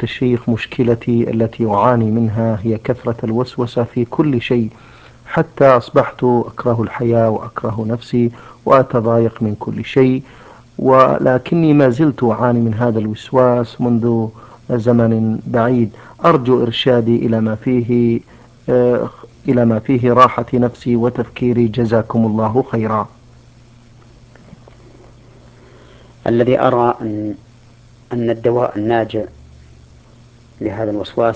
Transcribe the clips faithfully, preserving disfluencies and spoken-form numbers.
الشيخ، مشكلتي التي أعاني منها هي كثرة الوسوسة في كل شيء، حتى أصبحت أكره الحياة وأكره نفسي وأتضايق من كل شيء، ولكني ما زلت أعاني من هذا الوسواس منذ زمن بعيد. أرجو إرشادي إلى ما فيه آه، إلى ما فيه راحة نفسي وتفكيري، جزاكم الله خيرا. الذي أرى أن أن الدواء الناجع لهذا الوسواس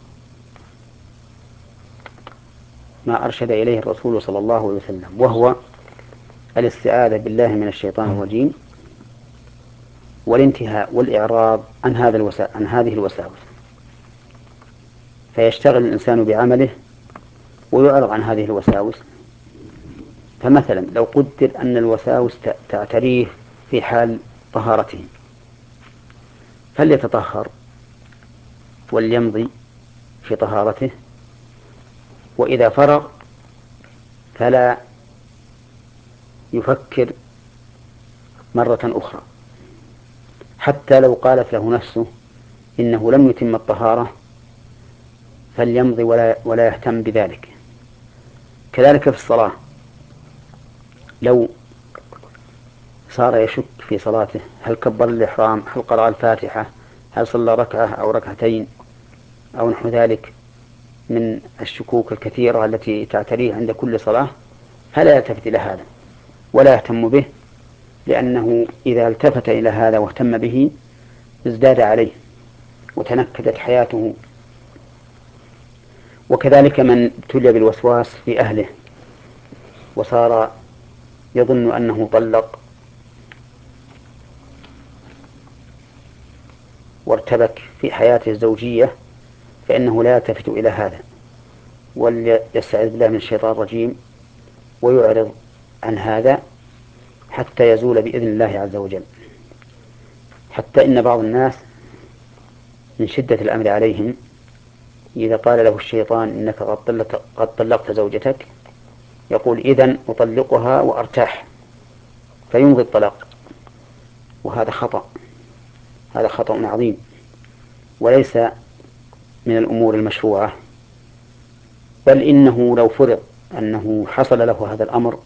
ما أرشد إليه الرسول صلى الله عليه وسلم، وهو الاستعاذة بالله من الشيطان الرجيم والانتهاء والإعراض عن هذا الوسا... عن هذه الوساوس، فيشتغل الإنسان بعمله ويعرض عن هذه الوساوس. فمثلا لو قدر أن الوساوس تعتريه في حال طهارته، فليتطهر وليمضي في طهارته، وإذا فرغ فلا يفكر مرة أخرى، حتى لو قالت له نفسه إنه لم يتم الطهارة فليمضي ولا, ولا يهتم بذلك. كذلك في الصلاة، لو صار يشك في صلاته، هل كبر الإحرام، هل قرأ الفاتحة، هل صلى ركعة أو ركعتين أو نحو ذلك من الشكوك الكثيرة التي تعتريه عند كل صلاة، فلا يلتفت إلى هذا ولا يهتم به، لأنه إذا التفت إلى هذا واهتم به ازداد عليه وتنكدت حياته. وكذلك من ابتلي بالوسواس في أهله وصار يظن أنه طلق وارتبك في حياته الزوجية، فإنه لا يلتفت إلى هذا، وليستعذ بالله من الشيطان الرجيم ويعرض عن هذا حتى يزول بإذن الله عز وجل. حتى إن بعض الناس من شدة الأمر عليهم إذا قال له الشيطان إنك قد طلقت زوجتك يقول إذن أطلقها وأرتاح، فيمضي الطلاق، وهذا خطأ، هذا خطأ عظيم وليس من الأمور المشروعة. بل إنه لو فرض أنه حصل له هذا الأمر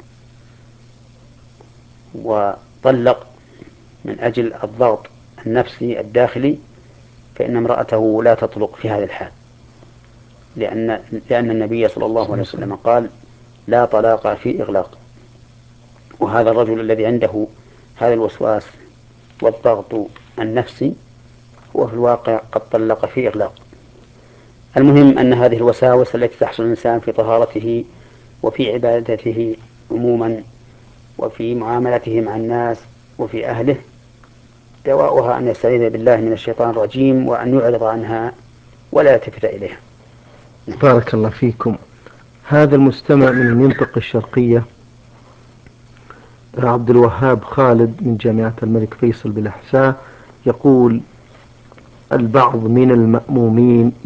وطلق من أجل الضغط النفسي الداخلي، فإن امرأته لا تطلق في هذا الحال، لأن, لأن النبي صلى الله عليه وسلم قال لا طلاق في إغلاق. وهذا الرجل الذي عنده هذا الوسواس والضغط النفسي هو في الواقع قد طلق في إغلاق. المهم أن هذه الوساوس التي تحصل الإنسان في طهارته وفي عبادته عموما وفي معاملته مع الناس وفي أهله، دواؤها أن يستعيذ بالله من الشيطان الرجيم وأن يعرض عنها ولا يلتفت إليها. بارك الله فيكم. هذا المستمع من المنطقة الشرقية عبد الوهاب خالد من جامعة الملك فيصل بالأحساء يقول: البعض من المأمومين